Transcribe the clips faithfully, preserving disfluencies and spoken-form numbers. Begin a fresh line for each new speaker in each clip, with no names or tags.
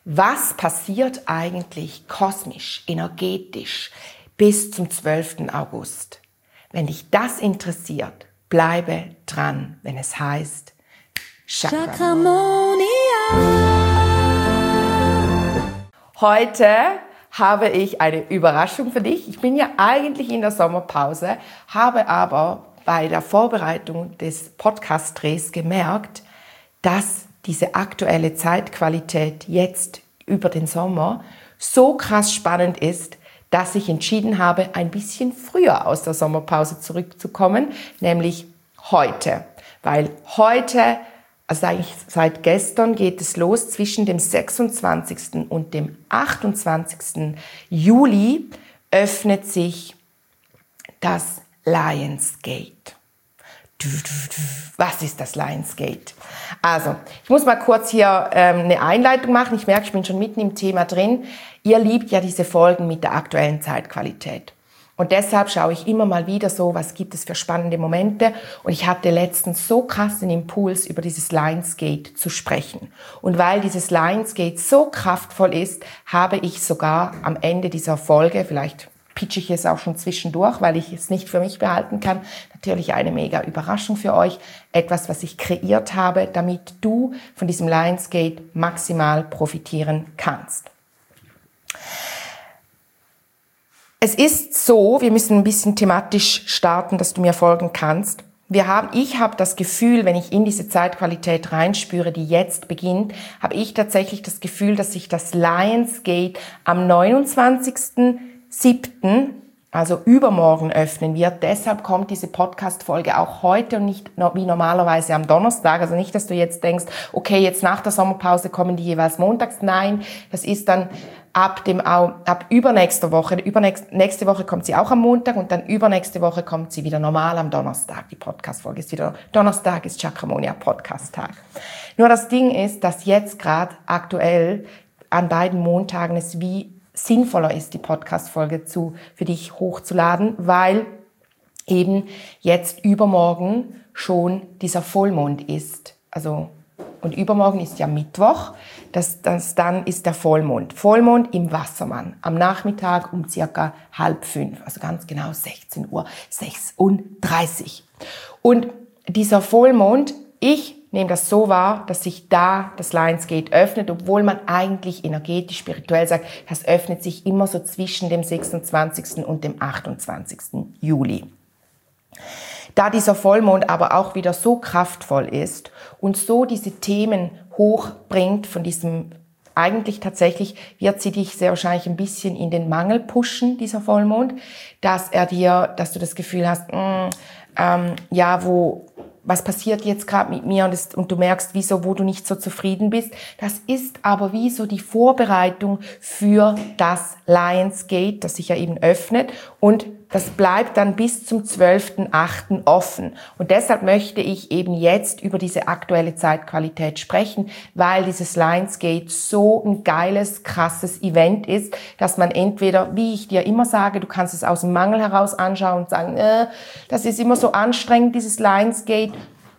Was passiert eigentlich kosmisch, energetisch bis zum zwölften August? Wenn dich das interessiert, bleibe dran, wenn es heißt Chakramonia. Heute habe ich eine Überraschung für dich. Ich bin ja eigentlich in der Sommerpause, habe aber bei der Vorbereitung des Podcast-Drehs gemerkt, dass diese aktuelle Zeitqualität jetzt über den Sommer so krass spannend ist, dass ich entschieden habe, ein bisschen früher aus der Sommerpause zurückzukommen, nämlich heute. Weil heute, also eigentlich seit gestern geht es los, zwischen dem sechsundzwanzigsten und dem achtundzwanzigsten Juli öffnet sich das Lionsgate. Was ist das Lionsgate? Also, ich muss mal kurz hier ähm, eine Einleitung machen. Ich merke, ich bin schon mitten im Thema drin. Ihr liebt ja diese Folgen mit der aktuellen Zeitqualität. Und deshalb schaue ich immer mal wieder so, was gibt es für spannende Momente. Und ich hatte letztens so krass den Impuls, über dieses Lionsgate zu sprechen. Und weil dieses Lionsgate so kraftvoll ist, habe ich sogar am Ende dieser Folge, vielleicht pitche ich es auch schon zwischendurch, weil ich es nicht für mich behalten kann. Natürlich eine mega Überraschung für euch. Etwas, was ich kreiert habe, damit du von diesem Lionsgate maximal profitieren kannst. Es ist so, wir müssen ein bisschen thematisch starten, dass du mir folgen kannst. Wir haben, ich habe das Gefühl, wenn ich in diese Zeitqualität reinspüre, die jetzt beginnt, habe ich tatsächlich das Gefühl, dass sich das Lionsgate am neunundzwanzigsten siebten, also übermorgen, öffnen wird. Deshalb kommt diese Podcast-Folge auch heute und nicht wie normalerweise am Donnerstag. Also nicht, dass du jetzt denkst, okay, jetzt nach der Sommerpause kommen die jeweils montags. Nein, das ist dann ab dem, ab übernächster Woche. Übernächste, nächste Woche kommt sie auch am Montag und dann übernächste Woche kommt sie wieder normal am Donnerstag. Die Podcast-Folge ist wieder, Donnerstag ist Chakramonia Podcast-Tag. Nur das Ding ist, dass jetzt gerade aktuell an beiden Montagen es wie sinnvoller ist, die Podcast-Folge zu, für dich hochzuladen, weil eben jetzt übermorgen schon dieser Vollmond ist. Also, und übermorgen ist ja Mittwoch, das, das, dann ist der Vollmond. Vollmond im Wassermann, am Nachmittag um circa halb fünf, also ganz genau sechzehn Uhr sechsunddreißig. Und dieser Vollmond, ich nehme das so wahr, dass sich da das Lionsgate öffnet, obwohl man eigentlich energetisch, spirituell sagt, das öffnet sich immer so zwischen dem sechsundzwanzigsten und dem achtundzwanzigsten Juli. Da dieser Vollmond aber auch wieder so kraftvoll ist und so diese Themen hochbringt von diesem, eigentlich tatsächlich wird sie dich sehr wahrscheinlich ein bisschen in den Mangel pushen, dieser Vollmond, dass er dir, dass du das Gefühl hast, mh, ähm, ja, wo, was passiert jetzt gerade mit mir und, das, und du merkst, wieso, wo du nicht so zufrieden bist. Das ist aber wie so die Vorbereitung für das Lionsgate, das sich ja eben öffnet und das bleibt dann bis zum zwölften achten offen. Und deshalb möchte ich eben jetzt über diese aktuelle Zeitqualität sprechen, weil dieses Lionsgate so ein geiles, krasses Event ist, dass man entweder, wie ich dir immer sage, du kannst es aus dem Mangel heraus anschauen und sagen, äh, das ist immer so anstrengend, dieses Lionsgate,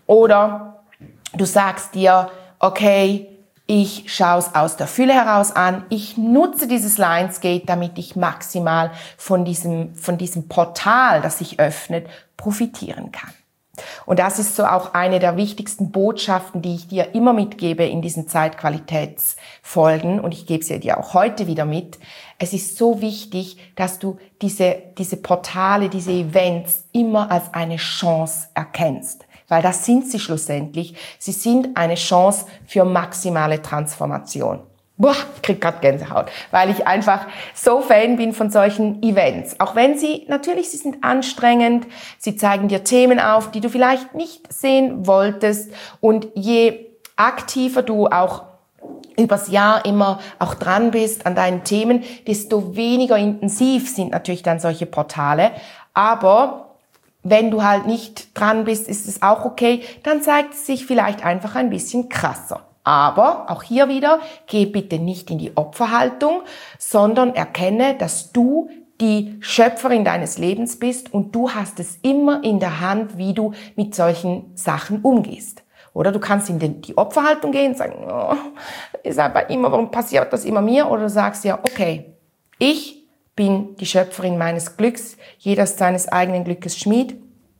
oder du sagst dir, okay, ich schaue es aus der Fülle heraus an. Ich nutze dieses Lionsgate, damit ich maximal von diesem, von diesem Portal, das sich öffnet, profitieren kann. Und das ist so auch eine der wichtigsten Botschaften, die ich dir immer mitgebe in diesen Zeitqualitätsfolgen. Und ich gebe sie dir auch heute wieder mit. Es ist so wichtig, dass du diese, diese Portale, diese Events immer als eine Chance erkennst. Weil das sind sie schlussendlich. Sie sind eine Chance für maximale Transformation. Boah, ich krieg grad Gänsehaut, weil ich einfach so Fan bin von solchen Events. Auch wenn sie, natürlich, sie sind anstrengend, sie zeigen dir Themen auf, die du vielleicht nicht sehen wolltest. Und je aktiver du auch übers Jahr immer auch dran bist an deinen Themen, desto weniger intensiv sind natürlich dann solche Portale. Aber wenn du halt nicht dran bist, ist es auch okay, dann zeigt es sich vielleicht einfach ein bisschen krasser. Aber auch hier wieder, geh bitte nicht in die Opferhaltung, sondern erkenne, dass du die Schöpferin deines Lebens bist und du hast es immer in der Hand, wie du mit solchen Sachen umgehst. Oder du kannst in den, die Opferhaltung gehen und sagen, oh, ist aber immer, warum passiert das immer mir? Oder du sagst ja, okay, ich bin die Schöpferin meines Glücks, jeder ist seines eigenen Glückes Schmied.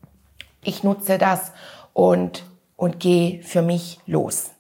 Ich nutze das und, und gehe für mich los.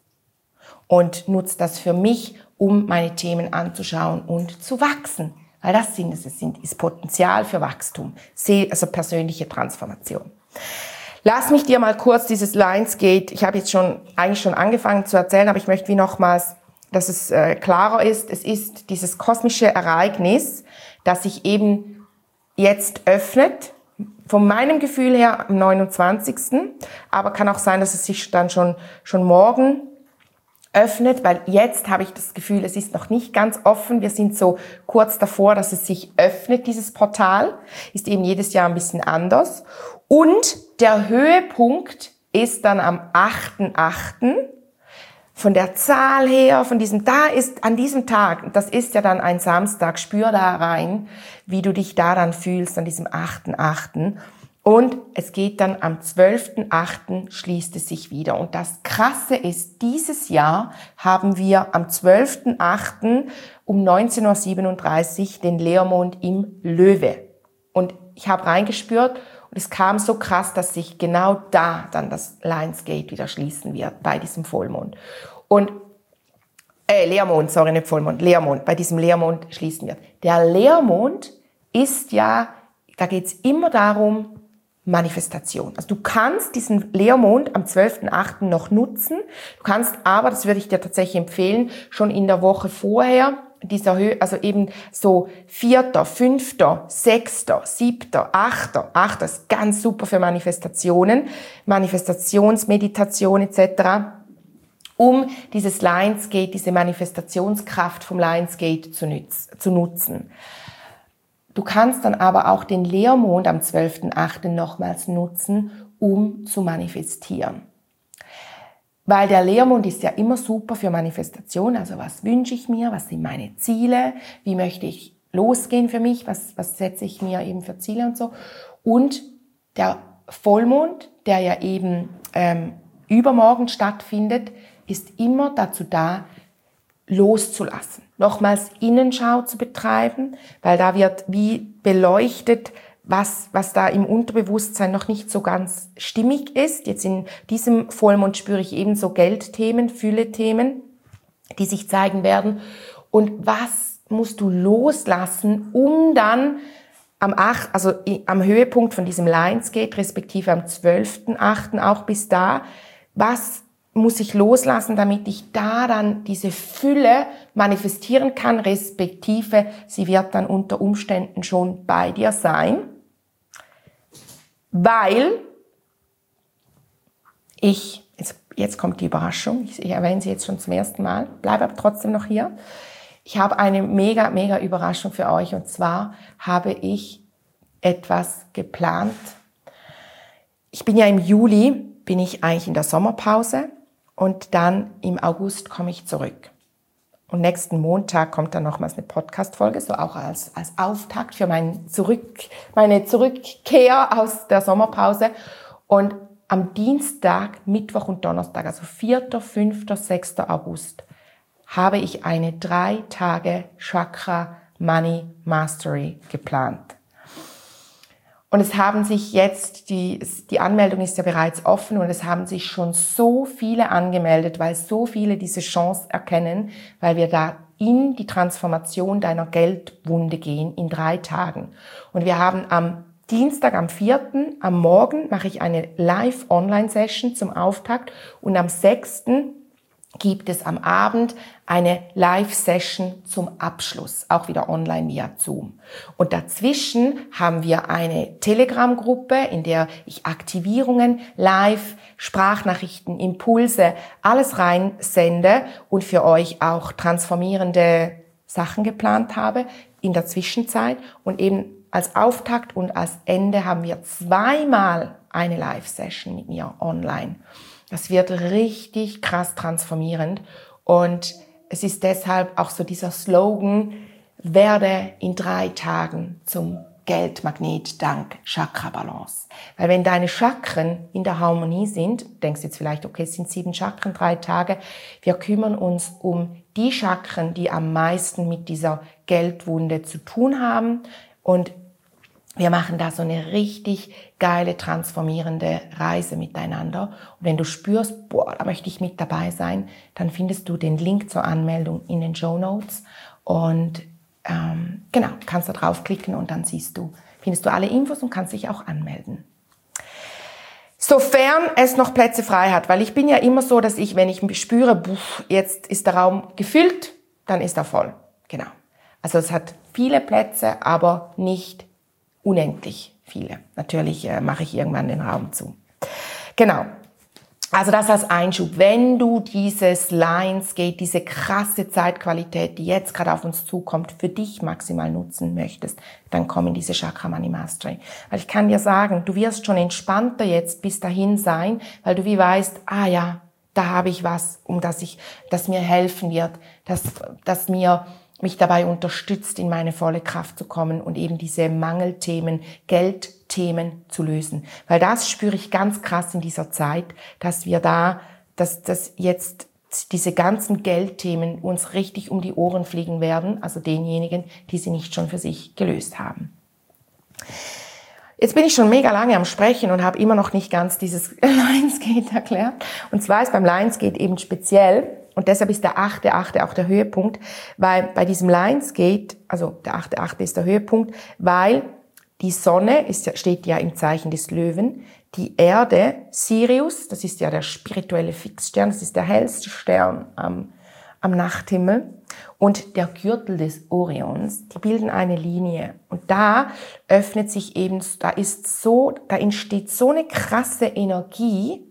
Und nutze das für mich, um meine Themen anzuschauen und zu wachsen. Weil das sind es, es sind, ist Potenzial für Wachstum, also persönliche Transformation. Lass mich dir mal kurz dieses Lionsgate, ich habe jetzt schon eigentlich schon angefangen zu erzählen, aber ich möchte wie nochmals, dass es äh, klarer ist. Es ist dieses kosmische Ereignis, das sich eben jetzt öffnet, von meinem Gefühl her am neunundzwanzigsten Aber kann auch sein, dass es sich dann schon, schon morgen öffnet, weil jetzt habe ich das Gefühl, es ist noch nicht ganz offen. Wir sind so kurz davor, dass es sich öffnet, dieses Portal. Ist eben jedes Jahr ein bisschen anders. Und der Höhepunkt ist dann am achten achten Von der Zahl her, von diesem, da ist an diesem Tag, das ist ja dann ein Samstag, spür da rein, wie du dich da dann fühlst an diesem achten achten Und es geht dann am zwölften achten schließt es sich wieder. Und das Krasse ist, dieses Jahr haben wir am zwölften achten um neunzehn Uhr siebenunddreißig den Leermond im Löwe. Und ich habe reingespürt und es kam so krass, dass sich genau da dann das Lionsgate wieder schließen wird, bei diesem Vollmond. Und, äh, Leermond, sorry, nicht Vollmond, Leermond, bei diesem Leermond schließen wird. Der Leermond ist ja, da geht es immer darum, Manifestation. Also du kannst diesen Leermond am zwölften achten noch nutzen. Du kannst aber, das würde ich dir tatsächlich empfehlen, schon in der Woche vorher, dieser Höhe, also eben so vierter, fünfter, sechster, siebter, achter, achter ist ganz super für Manifestationen, Manifestationsmeditation et cetera, um dieses Lionsgate, diese Manifestationskraft vom Lionsgate zu, nütz, zu nutzen. Du kannst dann aber auch den Leermond am zwölften achten nochmals nutzen, um zu manifestieren. Weil der Leermond ist ja immer super für Manifestation. Also was wünsche ich mir? Was sind meine Ziele? Wie möchte ich losgehen für mich? Was, was setze ich mir eben für Ziele und so? Und der Vollmond, der ja eben ähm, übermorgen stattfindet, ist immer dazu da, loszulassen. Nochmals Innenschau zu betreiben, weil da wird wie beleuchtet, was, was da im Unterbewusstsein noch nicht so ganz stimmig ist. Jetzt in diesem Vollmond spüre ich eben so Geldthemen, Fülle-Themen, die sich zeigen werden. Und was musst du loslassen, um dann am achten, also am Höhepunkt von diesem Lionsgate, respektive am zwölften achten auch bis da, was muss ich loslassen, damit ich da dann diese Fülle manifestieren kann, respektive sie wird dann unter Umständen schon bei dir sein, weil ich, jetzt, jetzt kommt die Überraschung, ich, ich erwähne sie jetzt schon zum ersten Mal, bleibe aber trotzdem noch hier. Ich habe eine mega, mega Überraschung für euch und zwar habe ich etwas geplant. Ich bin ja im Juli, bin ich eigentlich in der Sommerpause. Und dann im August komme ich zurück. Und nächsten Montag kommt dann nochmals eine Podcast-Folge, so auch als, als Auftakt für mein Zurück, meine Zurückkehr aus der Sommerpause. Und am Dienstag, Mittwoch und Donnerstag, also vierter, fünfter, sechster August, habe ich eine drei Tage Chakra Money Mastery geplant. Und es haben sich jetzt, die, die Anmeldung ist ja bereits offen und es haben sich schon so viele angemeldet, weil so viele diese Chance erkennen, weil wir da in die Transformation deiner Geldwunde gehen in drei Tagen. Und wir haben am Dienstag, am vierten am Morgen mache ich eine Live-Online-Session zum Auftakt und am sechsten gibt es am Abend eine Live-Session zum Abschluss, auch wieder online via Zoom. Und dazwischen haben wir eine Telegram-Gruppe, in der ich Aktivierungen, Live, Sprachnachrichten, Impulse, alles reinsende und für euch auch transformierende Sachen geplant habe in der Zwischenzeit. Und eben als Auftakt und als Ende haben wir zweimal eine Live-Session mit mir online. Das wird richtig krass transformierend und es ist deshalb auch so dieser Slogan, werde in drei Tagen zum Geldmagnet dank Chakra-Balance. Weil wenn deine Chakren in der Harmonie sind, denkst du jetzt vielleicht, okay, es sind sieben Chakren, drei Tage, wir kümmern uns um die Chakren, die am meisten mit dieser Geldwunde zu tun haben, und wir machen da so eine richtig geile, transformierende Reise miteinander. Und wenn du spürst, boah, da möchte ich mit dabei sein, dann findest du den Link zur Anmeldung in den Shownotes. Und ähm, genau, kannst da draufklicken und dann siehst du, findest du alle Infos und kannst dich auch anmelden. Sofern es noch Plätze frei hat, weil ich bin ja immer so, dass ich, wenn ich spüre, buff, jetzt ist der Raum gefüllt, dann ist er voll. Genau. Also es hat viele Plätze, aber nicht unendlich viele. Natürlich äh, mache ich irgendwann den Raum zu. Genau. Also das als Einschub. Wenn du dieses Lionsgate, diese krasse Zeitqualität, die jetzt gerade auf uns zukommt, für dich maximal nutzen möchtest, dann komm in diese Chakra Money Mastery. Weil ich kann dir sagen, du wirst schon entspannter jetzt bis dahin sein, weil du wie weißt, ah ja, da habe ich was, um das ich, das mir helfen wird, das, das mir mich dabei unterstützt, in meine volle Kraft zu kommen und eben diese Mangelthemen, Geldthemen zu lösen. Weil das spüre ich ganz krass in dieser Zeit, dass wir da, dass, dass jetzt diese ganzen Geldthemen uns richtig um die Ohren fliegen werden, also denjenigen, die sie nicht schon für sich gelöst haben. Jetzt bin ich schon mega lange am Sprechen und habe immer noch nicht ganz dieses Lionsgate erklärt. Und zwar ist beim Lionsgate eben speziell, und deshalb ist der achte achte auch der Höhepunkt, weil bei diesem Lionsgate, also der achte achte ist der Höhepunkt, weil die Sonne ist, steht ja im Zeichen des Löwen, die Erde, Sirius, das ist ja der spirituelle Fixstern, das ist der hellste Stern am, am Nachthimmel, und der Gürtel des Orions, die bilden eine Linie. Und da öffnet sich eben, da ist so, da entsteht so eine krasse Energie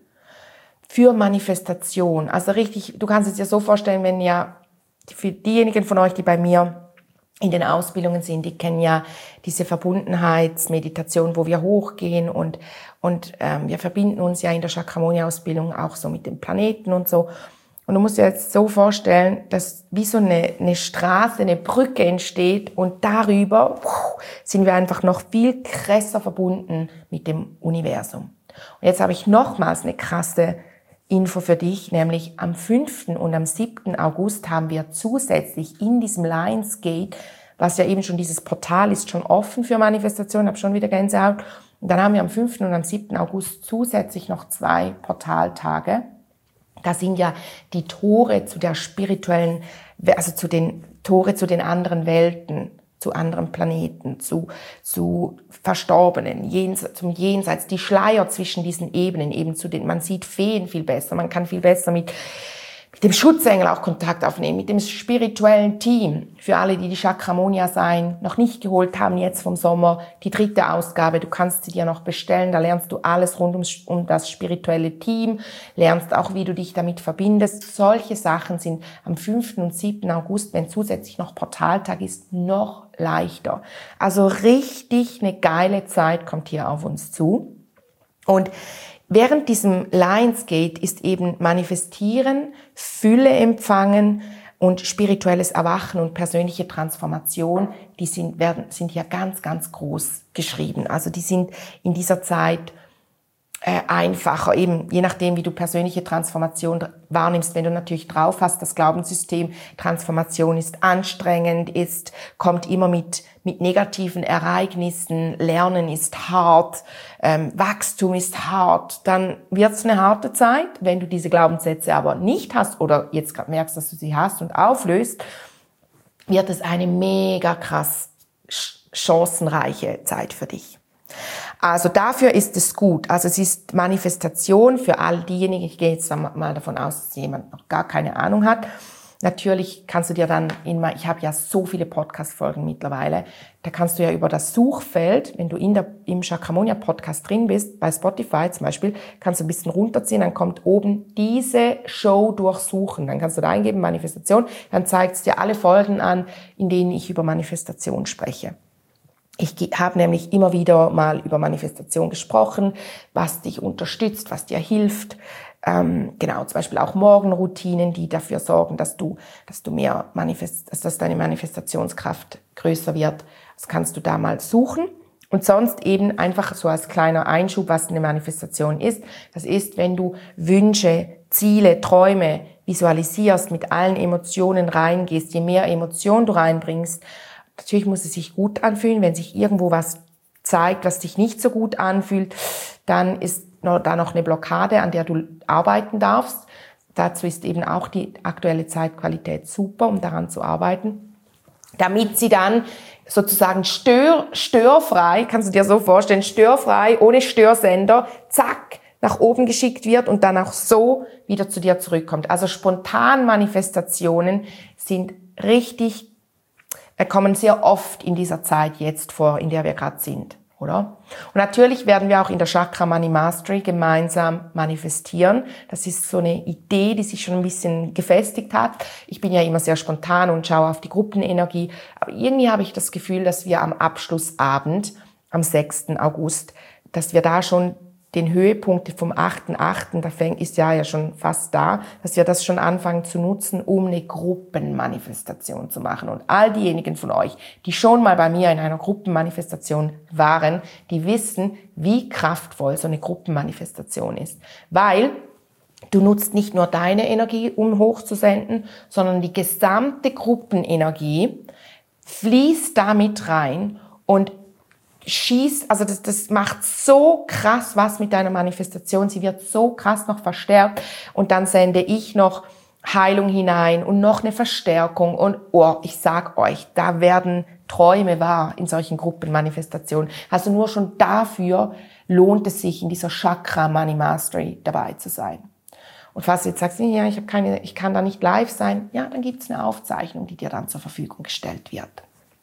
für Manifestation. Also richtig, du kannst es dir so vorstellen, wenn ja, für diejenigen von euch, die bei mir in den Ausbildungen sind, die kennen ja diese Verbundenheitsmeditation, wo wir hochgehen und, und ähm, wir verbinden uns ja in der Chakramonia-Ausbildung auch so mit den Planeten und so. Und du musst dir jetzt so vorstellen, dass wie so eine, eine Straße, eine Brücke entsteht und darüber puh, sind wir einfach noch viel krasser verbunden mit dem Universum. Und jetzt habe ich nochmals eine krasse Info für dich, nämlich am fünften und am siebten August haben wir zusätzlich in diesem Lionsgate, was ja eben schon dieses Portal ist, schon offen für Manifestation, habe schon wieder Gänsehaut. Und dann haben wir am fünften und am siebten August zusätzlich noch zwei Portaltage. Da sind ja die Tore zu der spirituellen, also zu den Tore zu den anderen Welten, zu anderen Planeten, zu, zu Verstorbenen, jenseits, zum Jenseits, die Schleier zwischen diesen Ebenen, eben zu den, man sieht Feen viel besser, man kann viel besser mit, mit dem Schutzengel auch Kontakt aufnehmen, mit dem spirituellen Team. Für alle, die die Chakramonia sein noch nicht geholt haben, jetzt vom Sommer, die dritte Ausgabe, du kannst sie dir noch bestellen, da lernst du alles rund um, um das spirituelle Team, lernst auch, wie du dich damit verbindest. Solche Sachen sind am fünften und siebten August, wenn zusätzlich noch Portaltag ist, noch leichter. Also richtig eine geile Zeit kommt hier auf uns zu. Und während diesem Lionsgate ist eben Manifestieren, Fülle empfangen und spirituelles Erwachen und persönliche Transformation, die sind, werden, sind ja ganz, ganz groß geschrieben. Also die sind in dieser Zeit äh, einfacher, eben je nachdem, wie du persönliche Transformation wahrnimmst. Wenn du natürlich drauf hast, das Glaubenssystem, Transformation ist anstrengend, ist, kommt immer mit, mit negativen Ereignissen, Lernen ist hart, ähm, Wachstum ist hart, dann wird es eine harte Zeit. Wenn du diese Glaubenssätze aber nicht hast oder jetzt gerade merkst, dass du sie hast und auflöst, wird es eine mega krass chancenreiche Zeit für dich. Also dafür ist es gut. Also es ist Manifestation für all diejenigen, ich gehe jetzt mal davon aus, dass jemand noch gar keine Ahnung hat. Natürlich kannst du dir dann, in, ich habe ja so viele Podcast-Folgen mittlerweile, da kannst du ja über das Suchfeld, wenn du in der, im Chakramonia-Podcast drin bist, bei Spotify zum Beispiel, kannst du ein bisschen runterziehen, dann kommt oben diese Show durchsuchen. Dann kannst du da eingeben, Manifestation, dann zeigt es dir alle Folgen an, in denen ich über Manifestation spreche. Ich habe nämlich immer wieder mal über Manifestation gesprochen, was dich unterstützt, was dir hilft. Ähm, genau, zum Beispiel auch Morgenroutinen, die dafür sorgen, dass du, dass du mehr manifest, dass deine Manifestationskraft größer wird. Das kannst du da mal suchen. Und sonst eben einfach so als kleiner Einschub, was eine Manifestation ist. Das ist, wenn du Wünsche, Ziele, Träume visualisierst, mit allen Emotionen reingehst, je mehr Emotionen du reinbringst, natürlich muss es sich gut anfühlen. Wenn sich irgendwo was zeigt, was dich nicht so gut anfühlt, dann ist da noch eine Blockade, an der du arbeiten darfst. Dazu ist eben auch die aktuelle Zeitqualität super, um daran zu arbeiten, damit sie dann sozusagen stör, störfrei, kannst du dir so vorstellen, störfrei, ohne Störsender, zack, nach oben geschickt wird und dann auch so wieder zu dir zurückkommt. Also Spontanmanifestationen sind richtig, äh, kommen sehr oft in dieser Zeit jetzt vor, in der wir gerade sind, oder? Und natürlich werden wir auch in der Chakra Money Mastery gemeinsam manifestieren. Das ist so eine Idee, die sich schon ein bisschen gefestigt hat. Ich bin ja immer sehr spontan und schaue auf die Gruppenenergie. Aber irgendwie habe ich das Gefühl, dass wir am Abschlussabend, am sechsten August, dass wir da schon den Höhepunkt vom achten achten, da fängt, ist ja ja schon fast da, dass wir das schon anfangen zu nutzen, um eine Gruppenmanifestation zu machen. Und all diejenigen von euch, die schon mal bei mir in einer Gruppenmanifestation waren, die wissen, wie kraftvoll so eine Gruppenmanifestation ist. Weil du nutzt nicht nur deine Energie, um hochzusenden, sondern die gesamte Gruppenenergie fließt damit rein und schießt, also das, das macht so krass was mit deiner Manifestation. Sie wird so krass noch verstärkt und dann sende ich noch Heilung hinein und noch eine Verstärkung und oh, ich sag euch, da werden Träume wahr in solchen Gruppenmanifestationen. Also nur schon dafür lohnt es sich, in dieser Chakra Money Mastery dabei zu sein. Und falls du jetzt sagst, ja, ich habe keine, ich kann da nicht live sein, ja, dann gibt's eine Aufzeichnung, die dir dann zur Verfügung gestellt wird.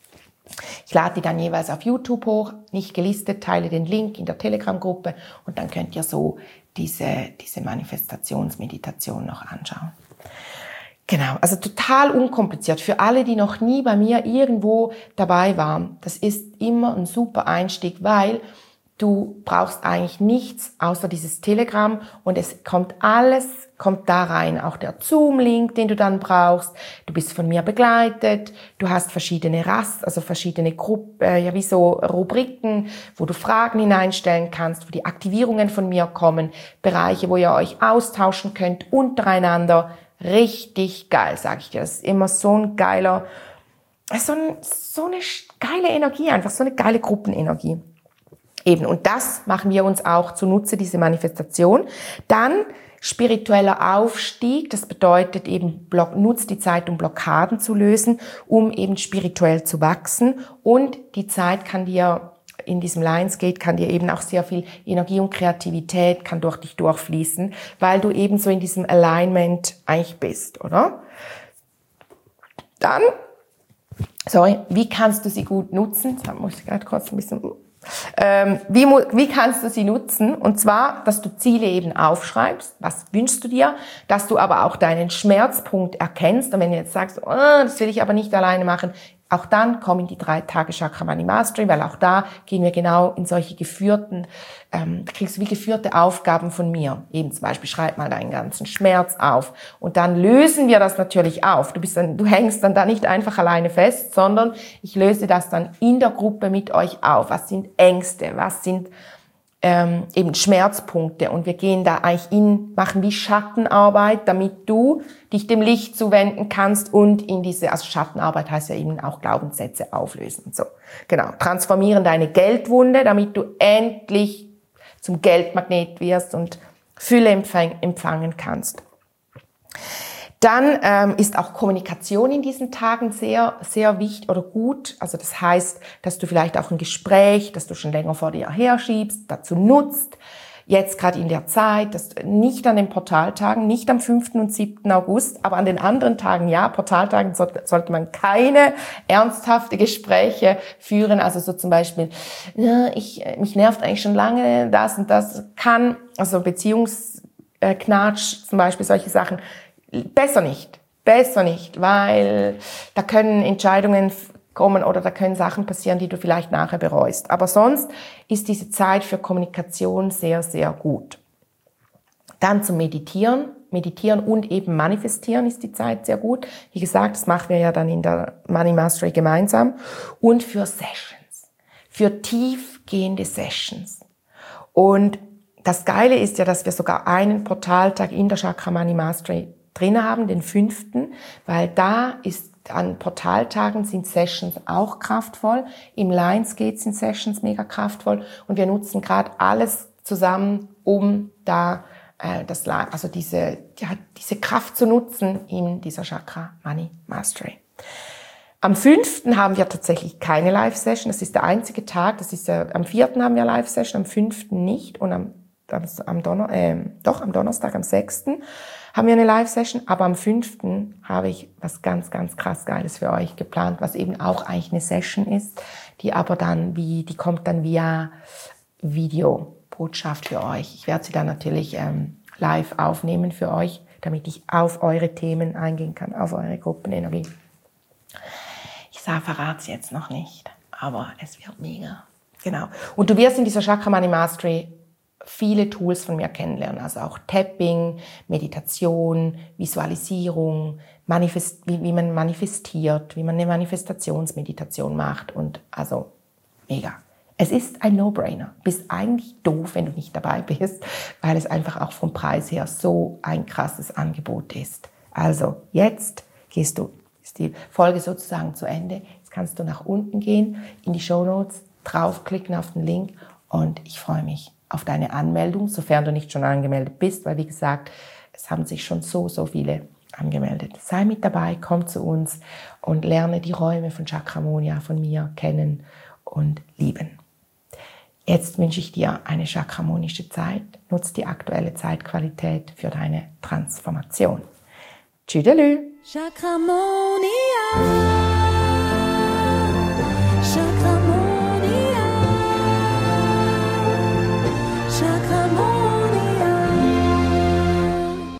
Ich lade die dann jeweils auf YouTube hoch, nicht gelistet, teile den Link in der Telegram-Gruppe und dann könnt ihr so diese, diese Manifestationsmeditation noch anschauen. Genau, also total unkompliziert. Für alle, die noch nie bei mir irgendwo dabei waren, das ist immer ein super Einstieg, weil du brauchst eigentlich nichts außer dieses Telegram und es kommt alles, kommt da rein. Auch der Zoom-Link, den du dann brauchst. Du bist von mir begleitet. Du hast verschiedene Rast, also verschiedene Gruppen, äh, ja, wie so Rubriken, wo du Fragen hineinstellen kannst, wo die Aktivierungen von mir kommen. Bereiche, wo ihr euch austauschen könnt untereinander. Richtig geil, sag ich dir. Das ist immer so ein geiler, so, ein, so eine geile Energie, einfach so eine geile Gruppenenergie. Eben, und das machen wir uns auch zunutze, diese Manifestation. Dann spiritueller Aufstieg, das bedeutet eben, nutzt die Zeit, um Blockaden zu lösen, um eben spirituell zu wachsen. Und die Zeit kann dir, in diesem Lionsgate, kann dir eben auch sehr viel Energie und Kreativität, kann durch dich durchfließen, weil du eben so in diesem Alignment eigentlich bist, oder? Dann, sorry, wie kannst du sie gut nutzen? Jetzt muss ich gerade kurz ein bisschen... Ähm, wie, wie kannst du sie nutzen? Und zwar, dass du Ziele eben aufschreibst, was wünschst du dir, dass du aber auch deinen Schmerzpunkt erkennst. Und wenn du jetzt sagst, oh, das will ich aber nicht alleine machen, auch dann kommen die drei Tage Chakra Money Mastery, weil auch da gehen wir genau in solche geführten, ähm, da kriegst du wie geführte Aufgaben von mir. Eben zum Beispiel, schreib mal deinen ganzen Schmerz auf. Und dann lösen wir das natürlich auf. Du bist dann, du hängst dann da nicht einfach alleine fest, sondern ich löse das dann in der Gruppe mit euch auf. Was sind Ängste? Was sind ähm, eben Schmerzpunkte? Und wir gehen da eigentlich in, machen wie Schattenarbeit, damit du dich dem Licht zuwenden kannst und in diese, also Schattenarbeit heißt ja eben auch Glaubenssätze auflösen und so. Genau. Transformieren deine Geldwunde, damit du endlich zum Geldmagnet wirst und Fülle empfang, empfangen kannst. Dann ähm, ist auch Kommunikation in diesen Tagen sehr, sehr wichtig oder gut. Also das heißt, dass du vielleicht auch ein Gespräch, das du schon länger vor dir herschiebst, dazu nutzt. Jetzt gerade in der Zeit, dass nicht an den Portaltagen, nicht am fünften und siebten August, aber an den anderen Tagen, ja, Portaltagen so, sollte man keine ernsthafte Gespräche führen. Also so zum Beispiel, ja, ich, mich nervt eigentlich schon lange das und das kann, also Beziehungsknatsch zum Beispiel, solche Sachen, besser nicht, besser nicht, weil da können Entscheidungen kommen oder da können Sachen passieren, die du vielleicht nachher bereust. Aber sonst ist diese Zeit für Kommunikation sehr, sehr gut. Dann zum Meditieren. Meditieren und eben manifestieren ist die Zeit sehr gut. Wie gesagt, das machen wir ja dann in der Money Mastery gemeinsam. Und für Sessions. für tiefgehende Sessions. Und das Geile ist ja, dass wir sogar einen Portaltag in der Chakra Money Mastery drin haben, den fünften, weil da ist an Portaltagen sind Sessions auch kraftvoll, im Lionsgate sind Sessions mega kraftvoll und wir nutzen gerade alles zusammen, um da äh, das, also diese, ja, diese Kraft zu nutzen in dieser Chakra Money Mastery. Am fünften haben wir tatsächlich keine Live-Session, das ist der einzige Tag, das ist ja, am vierten haben wir Live-Session, am fünften nicht und am, am, am Donner, äh, doch am Donnerstag, am sechsten haben wir eine Live-Session, aber am fünften habe ich was ganz, ganz krass Geiles für euch geplant, was eben auch eigentlich eine Session ist, die aber dann wie, die kommt dann via Videobotschaft für euch. Ich werde sie dann natürlich ähm, live aufnehmen für euch, damit ich auf eure Themen eingehen kann, auf eure Gruppenenergie. Ich sage, verrate es jetzt noch nicht, aber es wird mega. Genau. Und du wirst in dieser Chakra Money Mastery viele Tools von mir kennenlernen, also auch Tapping, Meditation, Visualisierung, Manifest, wie, wie man manifestiert, wie man eine Manifestationsmeditation macht und also mega. Es ist ein No-Brainer. Bist eigentlich doof, wenn du nicht dabei bist, weil es einfach auch vom Preis her so ein krasses Angebot ist. Also jetzt gehst du, ist die Folge sozusagen zu Ende, jetzt kannst du nach unten gehen, in die Shownotes, draufklicken auf den Link und ich freue mich auf deine Anmeldung, sofern du nicht schon angemeldet bist, weil wie gesagt, es haben sich schon so, so viele angemeldet. Sei mit dabei, komm zu uns und lerne die Räume von Chakramonia, von mir kennen und lieben. Jetzt wünsche ich dir eine chakramonische Zeit. Nutz die aktuelle Zeitqualität für deine Transformation. Tschüdelü!
Chakramonia.